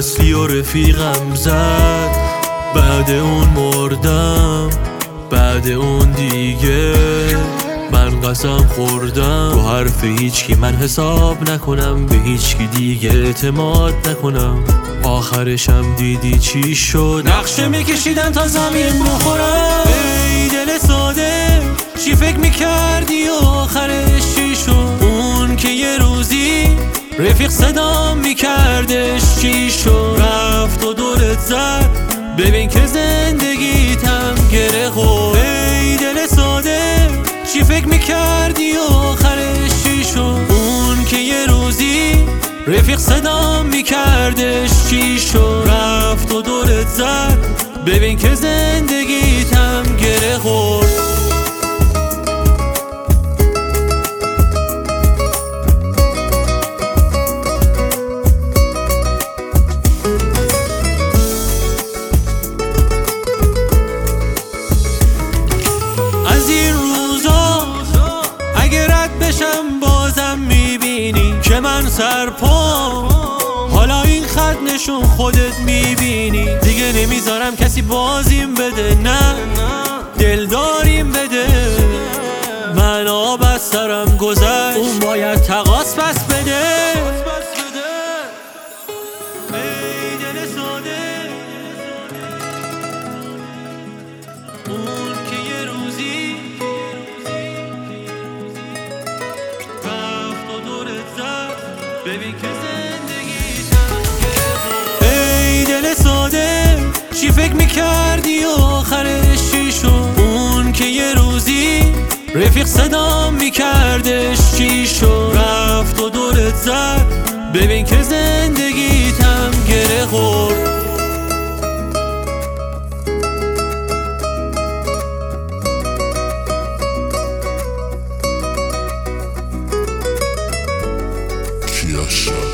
اصلی و رفیقم زد، بعد اون مردم، بعد اون دیگه من قسم خوردم رو حرف هیچکی من حساب نکنم، به هیچکی دیگه اعتماد نکنم. آخرشم دیدی چی شد، نقشه میکشیدن تا زمین بخورم. ای دل ساده چی فکر میکردی و آخرش چی شد؟ اون که یه روزی رفیق صدام میکردش چی شد؟ رفت و دورت زد، ببین که زندگیتم گره خورد. ای دل ساده چی فکر میکردی و آخرش چی شد؟ اون که یه روزی رفیق صدام میکردش چی شد؟ رفت و دورت زد، ببین که زندگیتم گره خورد. از این روزا اگه رد بشم بازم میبینی که من سرپام، حالا این خط نشون خودت میبینی. دیگه نمیذارم کسی بازیم بده، نه دل داریم بده. من آب از سرم گذشت، اون باید تقاص پس بده. ای دل ساده اون که یه روزی رفت و دورت زد، ببین که زندگیتم گره خورد. ای دل ساده چی فکر میکردی و آخرش چی شد؟ اون که یه روزی رفیق صدام میکردش چی شد؟ رفت و دورت زد، ببین که زندگیتم گره خورد. Kiasha.